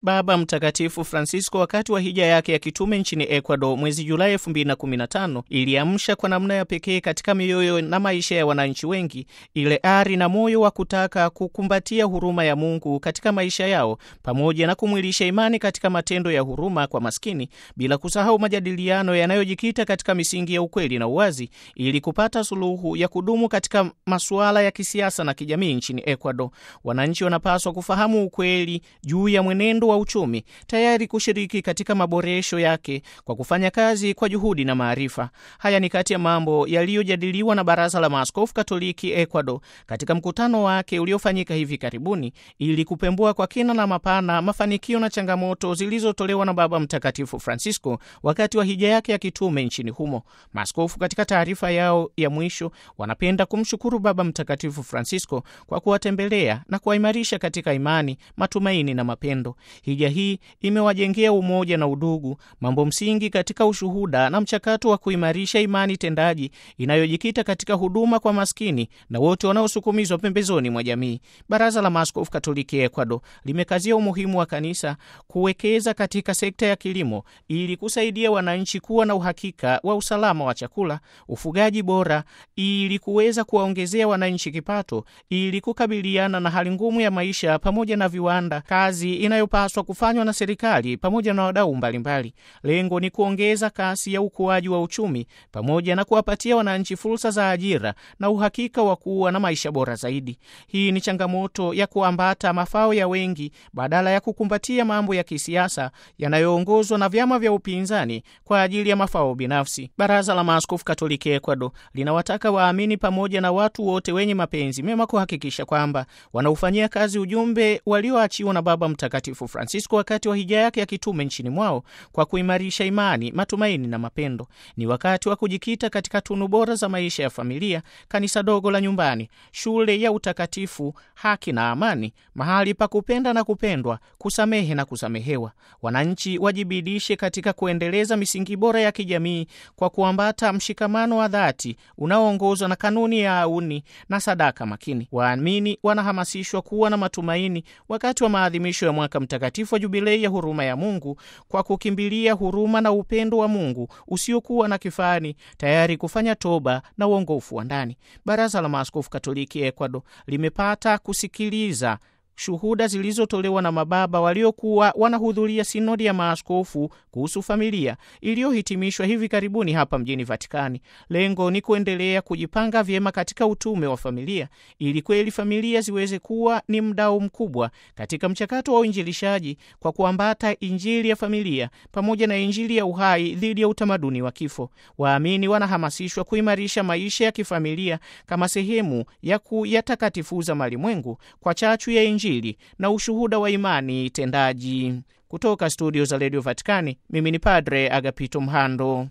Baba Mtakatifu Francisco wakati wa hija yake ya kitume nchini Ecuador mwezi Julai 2015 iliamsha kwa namna ya pekee katika mioyo na maisha ya wananchi wengi ile ari na moyo wa kutaka kukumbatia huruma ya Mungu katika maisha yao, pamoja na kumwilisha imani katika matendo ya huruma kwa maskini, bila kusahau majadiliano yanayojikita katika misingi ya ukweli na uwazi ili kupata suluhu ya kudumu katika masuala ya kisiasa na kijamii nchini Ecuador. Wananchi wanapaswa kufahamu ukweli juu ya mwenendo wa uchumi, tayari kushiriki katika maboresho yake kwa kufanya kazi kwa juhudi na maarifa. Haya ni kati ya mambo yaliyojadiliwa na Baraza la Maaskofu Katoliki Ecuador katika mkutano wake uliofanyika hivi karibuni ili kupembua kwa kina na mapana mafanikio na changamoto zilizotolewa na Baba Mtakatifu Francisco wakati wa hija yake ya kitume nchini humo. Maaskofu katika taarifa yao ya mwisho wanapenda kumshukuru Baba Mtakatifu Francisco kwa kuwatembelea na kuwaimarisha katika imani, matumaini na mapendo. Hija hii imewajengea umoja na udugu, mambo msingi katika ushuhuda na mchakato wa kuimarisha imani tendaji inayojikita katika huduma kwa maskini na wote wanaosukumizwa pembezoni mwa jamii. Baraza la Maaskofu Katoliki Ecuador limekazia umuhimu wa kanisa kuwekeza katika sekta ya kilimo ili kusaidia wananchi kuwa na uhakika wa usalama wa chakula, ufugaji bora ili kuweza kuwaongezea wananchi kipato ili kukabiliana na hali ngumu ya maisha, pamoja na viwanda, kazi inayopaswa kufanywa na serikali pamoja na wadau mbalimbali. Lengo ni kuongeza kasi ya ukuaji wa uchumi pamoja na kuwapatia wananchi fursa za ajira na uhakika wa kuwa na maisha bora zaidi. Hii ni changamoto ya kuambata mafao ya wengi badala ya kukumbatia mambo ya kisiasa yanayoongozwa na vyama vya upinzani kwa ajili ya mafao binafsi. Baraza la Maaskofu Katoliki Ecuador linawataka waamini pamoja na watu wote wenye mapenzi mema kuhakikisha kwamba wanaufanyia kazi ujumbe walioachiwa na Baba Mtakatifu Francisco wakati wa hija yake ya kitume nchini mwao kwa kuimarisha imani, matumaini na mapendo. Ni wakati wa kujikita katika tunu bora za maisha ya familia, kanisa dogo la nyumbani, shule ya utakatifu, haki na amani, mahali pa kupenda na kupendwa, kusamehe na kusamehewa. Wananchi wajibidishe katika kuendeleza misingi bora ya kijamii kwa kuambata mshikamano wa dhati unaoongozwa na kanuni ya auni na sadaka makini. Waamini wanahamasishwa kuwa na matumaini wakati wa maadhimisho ya mwaka mtakatifu wa jubilei ya huruma ya Mungu kwa kukimbilia huruma na upendo wa Mungu usiokuwa na kifani, tayari kufanya toba na uongofu wa ndani. Baraza la Maaskofu Katoliki Ecuador limepata kusikiliza shuhuda zilizotolewa na mababa waliokuwa wanahudhuria sinodi ya maaskofu kuhusu familia iliyohitimishwa hivi karibuni hapa mjini Vatikani. Lengo ni kuendelea kujipanga vyema katika utume wa familia ili kweli familia ziweze kuwa ni mdau mkubwa katika mchakato wa uinjilishaji kwa kuambata injili ya familia pamoja na injili ya uhai dhidi ya utamaduni wa kifo. Waamini wanahamasishwa kuimarisha maisha ya kifamilia kama sehemu ya kuyatakatifuza malimwengu kwa chachu ya injili na ushuhuda wa imani tendaji. Kutoka studio za Radio Vatikani, mimi ni Padre Agapito Mhando.